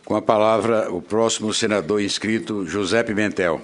Com a palavra, o próximo senador inscrito, José Pimentel.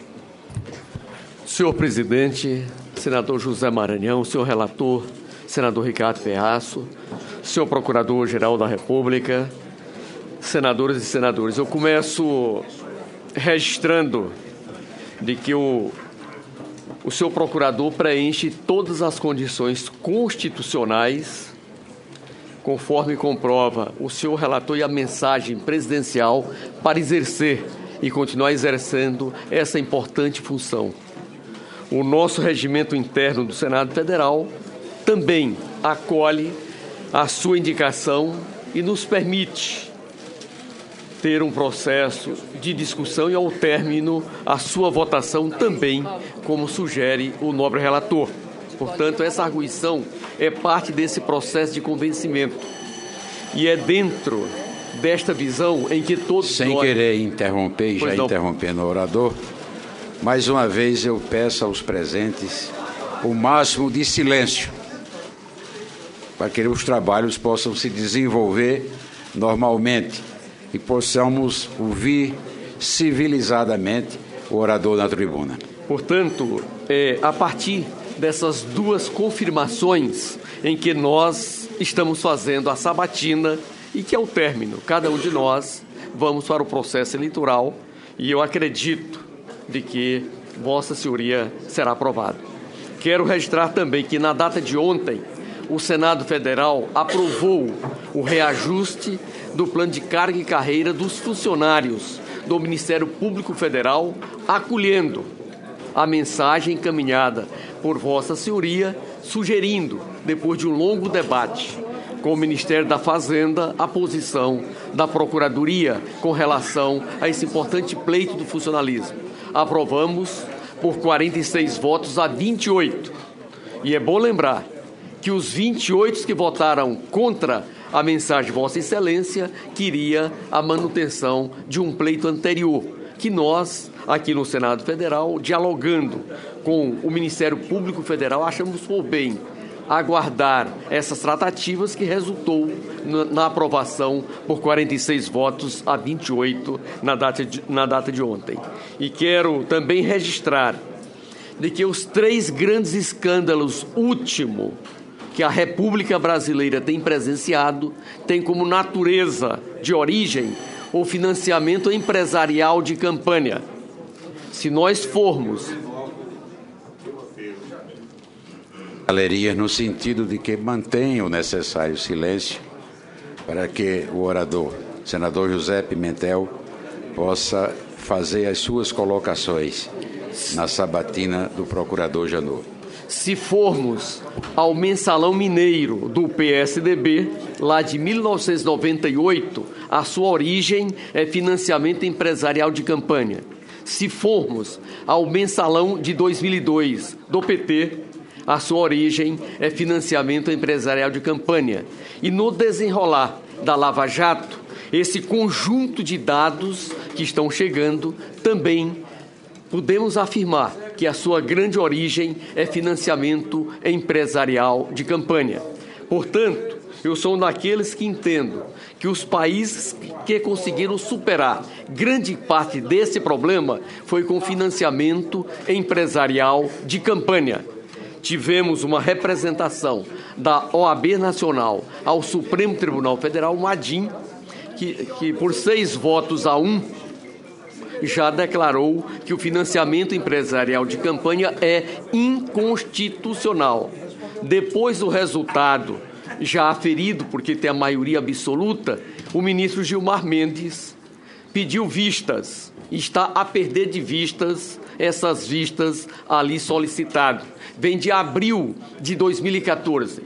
Senhor presidente, senador José Maranhão, senhor relator, senador Ricardo Ferraço, senhor procurador-geral da República, senadoras e senadores, eu começo registrando de que o senhor procurador preenche todas as condições constitucionais, conforme comprova o senhor relator e a mensagem presidencial, para exercer e continuar exercendo essa importante função. O nosso regimento interno do Senado Federal também acolhe a sua indicação e nos permite ter um processo de discussão e, ao término, a sua votação também, como sugere o nobre relator. Portanto, essa arguição é parte desse processo de convencimento. E é dentro desta visão em que todos nós... Sem querer interromper e já interrompendo o orador, mais uma vez eu peço aos presentes o máximo de silêncio, para que os trabalhos possam se desenvolver normalmente e possamos ouvir civilizadamente o orador na tribuna. Portanto, a partir dessas duas confirmações em que nós estamos fazendo a sabatina e que, ao término, cada um de nós vamos para o processo eleitoral, e eu acredito de que Vossa Senhoria será aprovado. Quero registrar também que, na data de ontem, o Senado Federal aprovou o reajuste do plano de carga e carreira dos funcionários do Ministério Público Federal, acolhendo a mensagem encaminhada por Vossa Senhoria, sugerindo, depois de um longo debate com o Ministério da Fazenda, a posição da Procuradoria com relação a esse importante pleito do funcionalismo. Aprovamos por 46 votos a 28. E é bom lembrar que os 28 que votaram contra a mensagem de Vossa Excelência queria a manutenção de um pleito anterior, que nós, aqui no Senado Federal, dialogando com o Ministério Público Federal, achamos por bem aguardar essas tratativas, que resultou na aprovação por 46 votos a 28 na data de ontem. E quero também registrar de que os 3 grandes escândalos últimos que a República Brasileira tem presenciado têm como natureza de origem o financiamento empresarial de campanha. Se nós formos... Galeria, no sentido de que mantenha o necessário silêncio para que o orador, senador José Pimentel, possa fazer as suas colocações na sabatina do procurador Janot. Se formos ao mensalão mineiro do PSDB, lá de 1998, a sua origem é financiamento empresarial de campanha. Se formos ao mensalão de 2002 do PT, a sua origem é financiamento empresarial de campanha. E no desenrolar da Lava Jato, esse conjunto de dados que estão chegando, também podemos afirmar que a sua grande origem é financiamento empresarial de campanha. Portanto, eu sou um daqueles que entendo que os países que conseguiram superar grande parte desse problema foi com financiamento empresarial de campanha. Tivemos uma representação da OAB Nacional ao Supremo Tribunal Federal, o ADIM, que por 6 votos a 1, já declarou que o financiamento empresarial de campanha é inconstitucional. Depois do resultado já aferido, porque tem a maioria absoluta, o ministro Gilmar Mendes pediu vistas, está a perder de vistas essas vistas ali solicitadas. Vem de abril de 2014.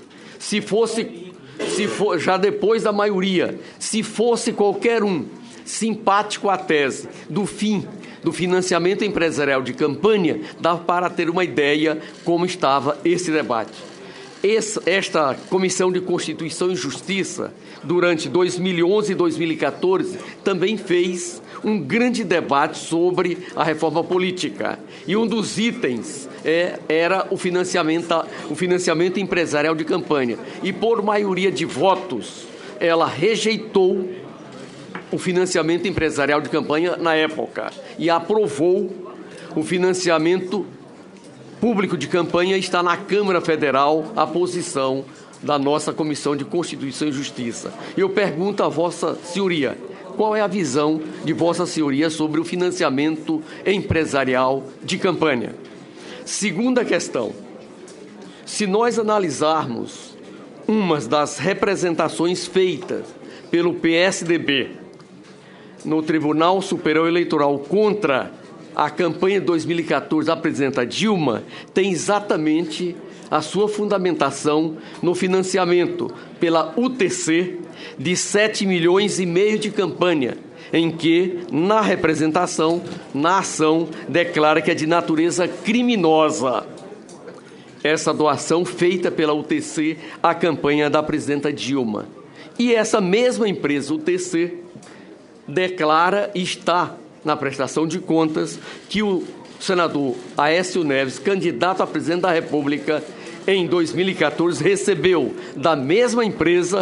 Já depois da maioria, se fosse qualquer um simpático à tese do fim do financiamento empresarial de campanha, dá para ter uma ideia como estava esse debate. Esta Comissão de Constituição e Justiça, durante 2011 e 2014, também fez um grande debate sobre a reforma política. E um dos itens era o financiamento empresarial de campanha. E por maioria de votos, ela rejeitou o financiamento empresarial de campanha na época e aprovou o financiamento público de campanha. Está na Câmara Federal a posição da nossa Comissão de Constituição e Justiça. Eu pergunto a Vossa Senhoria, qual é a visão de Vossa Senhoria sobre o financiamento empresarial de campanha? Segunda questão, se nós analisarmos umas das representações feitas pelo PSDB no Tribunal Superior Eleitoral contra a campanha de 2014 da presidenta Dilma, tem exatamente a sua fundamentação no financiamento pela UTC de 7,5 milhões de campanha, em que, na representação, na ação, declara que é de natureza criminosa essa doação feita pela UTC à campanha da presidenta Dilma. E essa mesma empresa, UTC, declara e está na prestação de contas que o senador Aécio Neves, candidato a presidente da República, em 2014, recebeu da mesma empresa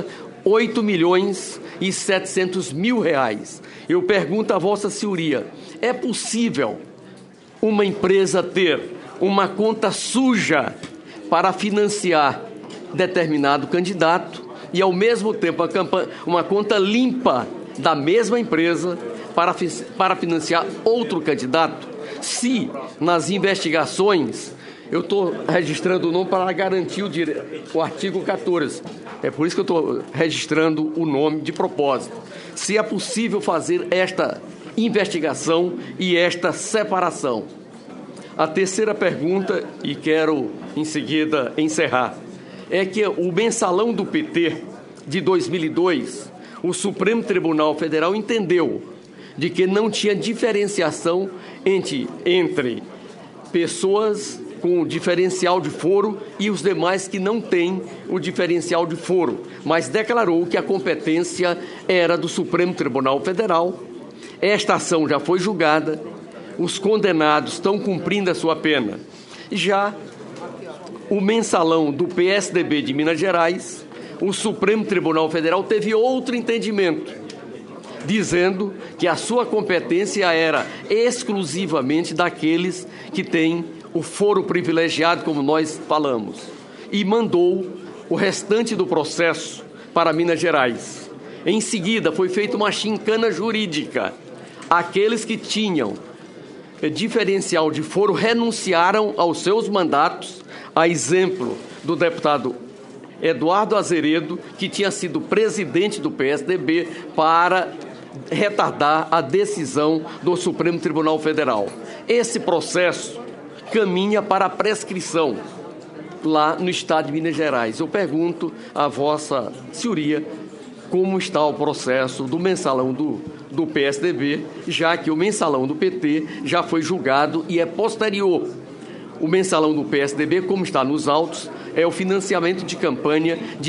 R$8.700.000. Eu pergunto a Vossa Senhoria, é possível uma empresa ter uma conta suja para financiar determinado candidato e, ao mesmo tempo, uma conta limpa da mesma empresa para financiar outro candidato? Se, nas investigações, eu estou registrando o nome para garantir o artigo 14, é por isso que eu estou registrando o nome de propósito. Se é possível fazer esta investigação e esta separação. A terceira pergunta, e quero em seguida encerrar, é que o mensalão do PT de 2002, o Supremo Tribunal Federal entendeu de que não tinha diferenciação entre pessoas com diferencial de foro e os demais que não têm o diferencial de foro, mas declarou que a competência era do Supremo Tribunal Federal. Esta ação já foi julgada, os condenados estão cumprindo a sua pena. Já o mensalão do PSDB de Minas Gerais, o Supremo Tribunal Federal teve outro entendimento, dizendo que a sua competência era exclusivamente daqueles que têm o foro privilegiado, como nós falamos, e mandou o restante do processo para Minas Gerais. Em seguida, foi feita uma gincana jurídica. Aqueles que tinham diferencial de foro renunciaram aos seus mandatos, a exemplo do deputado Eduardo Azeredo, que tinha sido presidente do PSDB, para retardar a decisão do Supremo Tribunal Federal. Esse processo caminha para a prescrição lá no estado de Minas Gerais. Eu pergunto a Vossa Senhoria como está o processo do mensalão do PSDB, já que o mensalão do PT já foi julgado e é posterior. O mensalão do PSDB, como está nos autos, é o financiamento de campanha de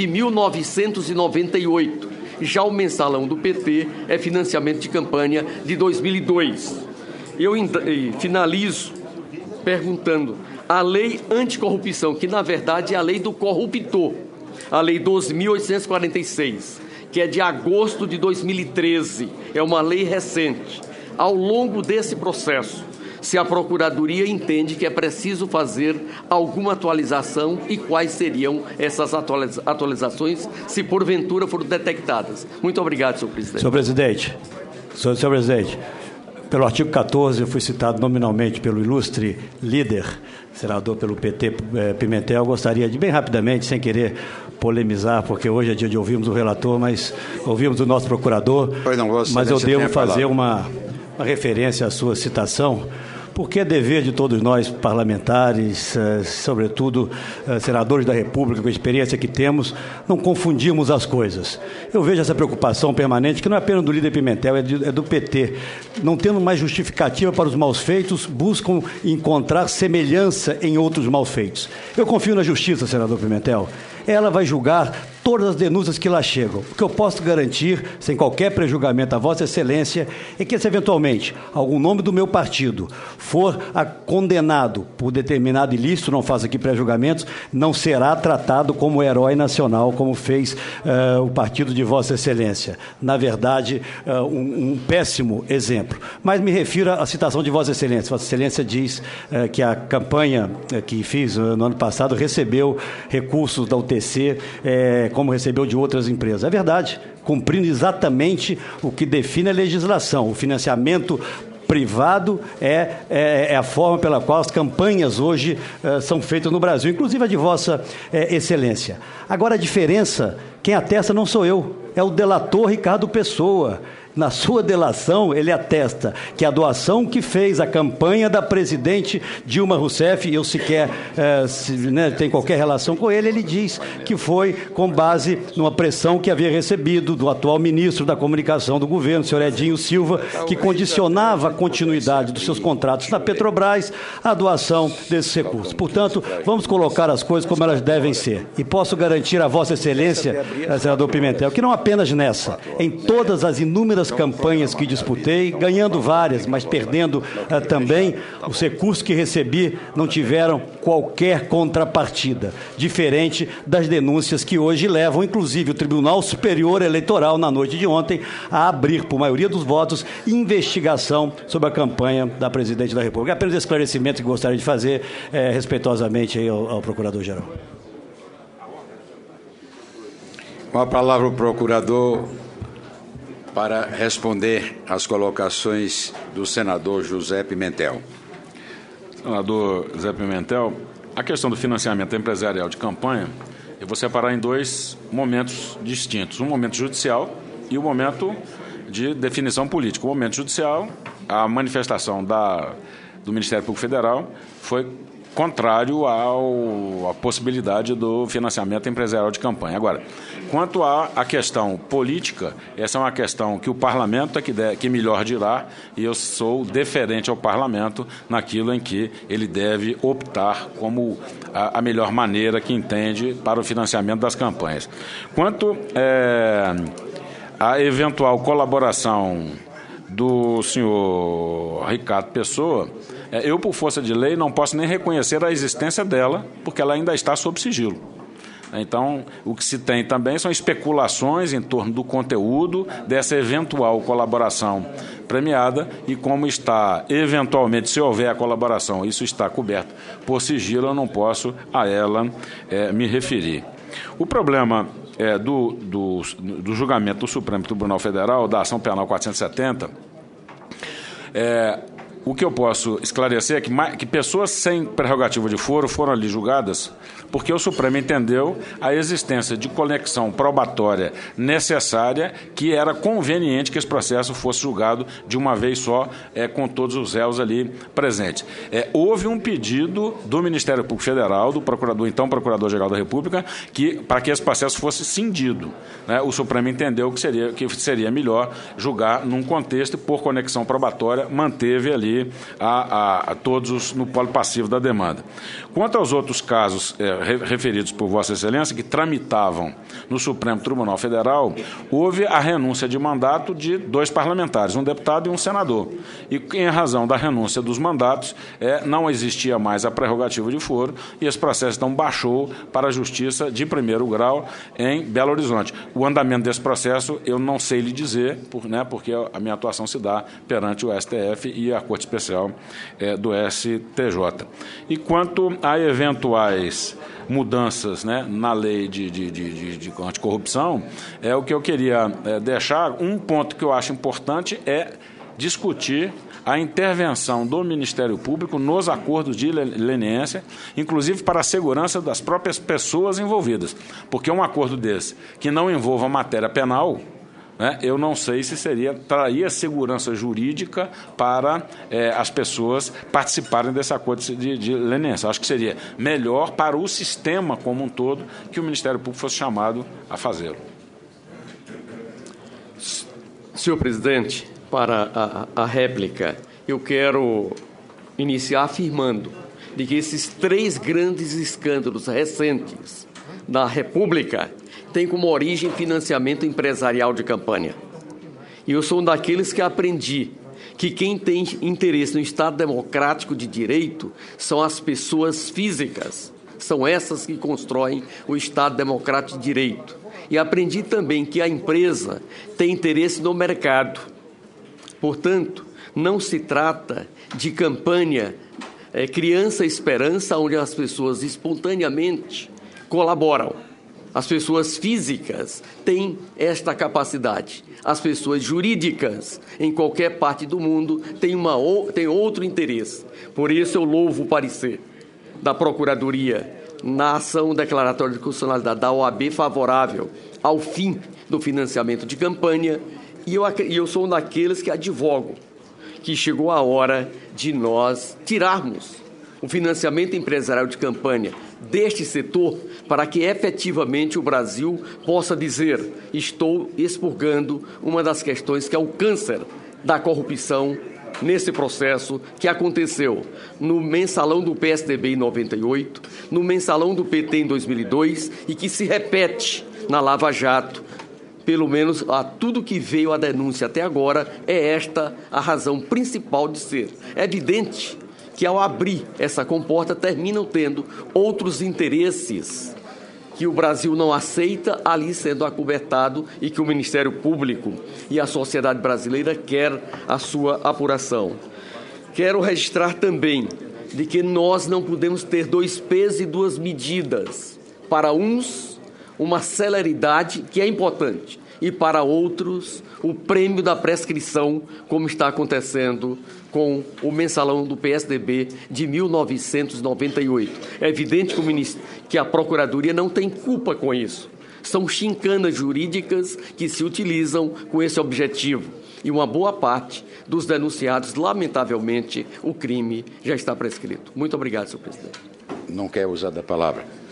1998. Já o mensalão do PT é financiamento de campanha de 2002. Eu finalizo perguntando, a lei anticorrupção, que na verdade é a lei do corruptor, a lei 12.846, que é de agosto de 2013, é uma lei recente. Ao longo desse processo, se a Procuradoria entende que é preciso fazer alguma atualização e quais seriam essas atualizações, se porventura foram detectadas. Muito obrigado, senhor presidente. Senhor presidente, pelo artigo 14, eu fui citado nominalmente pelo ilustre líder, senador pelo PT, Pimentel. Eu gostaria de, bem rapidamente, sem querer polemizar, porque hoje é dia de ouvirmos o relator, mas ouvimos o nosso procurador, mas eu devo fazer uma referência à sua citação, porque é dever de todos nós parlamentares, sobretudo senadores da República, com a experiência que temos, não confundirmos as coisas. Eu vejo essa preocupação permanente, que não é apenas do líder Pimentel, é do PT. Não tendo mais justificativa para os maus feitos, buscam encontrar semelhança em outros maus feitos. Eu confio na justiça, senador Pimentel. Ela vai julgar todas as denúncias que lá chegam. O que eu posso garantir, sem qualquer prejulgamento a Vossa Excelência, é que se eventualmente algum nome do meu partido for condenado por determinado ilícito, não faço aqui prejulgamentos, não será tratado como herói nacional, como fez o partido de Vossa Excelência. Na verdade, um péssimo exemplo. Mas me refiro à citação de Vossa Excelência. Vossa Excelência diz que a campanha que fiz no ano passado recebeu recursos da UTC, como recebeu de outras empresas. É verdade, cumprindo exatamente o que define a legislação. O financiamento privado é a forma pela qual as campanhas hoje são feitas no Brasil, inclusive a de Vossa Excelência. Agora, a diferença, quem atesta não sou eu, é o delator Ricardo Pessoa. Na sua delação, ele atesta que a doação que fez a campanha da presidente Dilma Rousseff, eu sequer tem qualquer relação com ele, ele diz que foi com base numa pressão que havia recebido do atual ministro da Comunicação do governo, senhor Edinho Silva, que condicionava a continuidade dos seus contratos na Petrobras à doação desses recursos. Portanto, vamos colocar as coisas como elas devem ser. E posso garantir a Vossa Excelência, senador Pimentel, que não apenas nessa, em todas as inúmeras campanhas que disputei, ganhando várias, mas perdendo também, os recursos que recebi não tiveram qualquer contrapartida, diferente das denúncias que hoje levam, inclusive, o Tribunal Superior Eleitoral, na noite de ontem, a abrir, por maioria dos votos, investigação sobre a campanha da presidente da República. É apenas esse esclarecimento que gostaria de fazer respeitosamente aí ao Procurador-Geral. Com a palavra o Procurador para responder às colocações do senador José Pimentel. Senador José Pimentel, a questão do financiamento empresarial de campanha, eu vou separar em dois momentos distintos. Um momento judicial e o momento de definição política. O momento judicial, a manifestação do Ministério Público Federal foi contrário à possibilidade do financiamento empresarial de campanha. Agora, quanto à questão política, essa é uma questão que o Parlamento é que melhor dirá, e eu sou deferente ao Parlamento naquilo em que ele deve optar como a melhor maneira que entende para o financiamento das campanhas. Quanto à eventual colaboração do senhor Ricardo Pessoa, eu, por força de lei, não posso nem reconhecer a existência dela, porque ela ainda está sob sigilo. Então, o que se tem também são especulações em torno do conteúdo dessa eventual colaboração premiada e como está, eventualmente, se houver a colaboração, isso está coberto por sigilo, eu não posso a ela me referir. O problema do julgamento do Supremo Tribunal Federal, da ação penal 470, o que eu posso esclarecer é que pessoas sem prerrogativa de foro foram ali julgadas porque o Supremo entendeu a existência de conexão probatória necessária, que era conveniente que esse processo fosse julgado de uma vez só, com todos os réus ali presentes. Houve um pedido do Ministério Público Federal, do então Procurador-Geral da República, para que esse processo fosse cindido. O Supremo entendeu que seria melhor julgar num contexto e, por conexão probatória, manteve ali a todos no polo passivo da demanda. Quanto aos outros casos referidos por Vossa Excelência, que tramitavam no Supremo Tribunal Federal, houve a renúncia de mandato de 2 parlamentares, um deputado e um senador. E, em razão da renúncia dos mandatos, não existia mais a prerrogativa de foro e esse processo, então, baixou para a Justiça de primeiro grau em Belo Horizonte. O andamento desse processo eu não sei lhe dizer, porque a minha atuação se dá perante o STF e a Corte Especial do STJ. E quanto a eventuais mudanças na lei de anticorrupção, o que eu queria deixar, um ponto que eu acho importante é discutir a intervenção do Ministério Público nos acordos de leniência, inclusive para a segurança das próprias pessoas envolvidas, porque um acordo desse que não envolva matéria penal, eu não sei se traria segurança jurídica para as pessoas participarem desse acordo de leniência. Acho que seria melhor para o sistema como um todo que o Ministério Público fosse chamado a fazê-lo. Senhor presidente, para a réplica, eu quero iniciar afirmando de que esses 3 grandes escândalos recentes da República tem como origem financiamento empresarial de campanha. E eu sou um daqueles que aprendi que quem tem interesse no Estado democrático de direito são as pessoas físicas. São essas que constroem o Estado democrático de direito. E aprendi também que a empresa tem interesse no mercado. Portanto, não se trata de campanha Criança Esperança, onde as pessoas espontaneamente colaboram. As pessoas físicas têm esta capacidade. As pessoas jurídicas, em qualquer parte do mundo, têm outro interesse. Por isso eu louvo o parecer da Procuradoria na ação declaratória de constitucionalidade da OAB favorável ao fim do financiamento de campanha, e eu sou um daqueles que advogo que chegou a hora de nós tirarmos o financiamento empresarial de campanha deste setor para que efetivamente o Brasil possa dizer: estou expurgando uma das questões que é o câncer da corrupção nesse processo que aconteceu no mensalão do PSDB em 98, no mensalão do PT em 2002 e que se repete na Lava Jato. Pelo menos a tudo que veio a denúncia até agora, é esta a razão principal de ser. É evidente que ao abrir essa comporta terminam tendo outros interesses que o Brasil não aceita ali sendo acobertado e que o Ministério Público e a sociedade brasileira quer a sua apuração. Quero registrar também de que nós não podemos ter dois pesos e duas medidas. Para uns, uma celeridade que é importante, e para outros, o prêmio da prescrição, como está acontecendo com o mensalão do PSDB de 1998. É evidente que a Procuradoria não tem culpa com isso. São chincanas jurídicas que se utilizam com esse objetivo. E uma boa parte dos denunciados, lamentavelmente, o crime já está prescrito. Muito obrigado, senhor presidente. Não quer usar da palavra.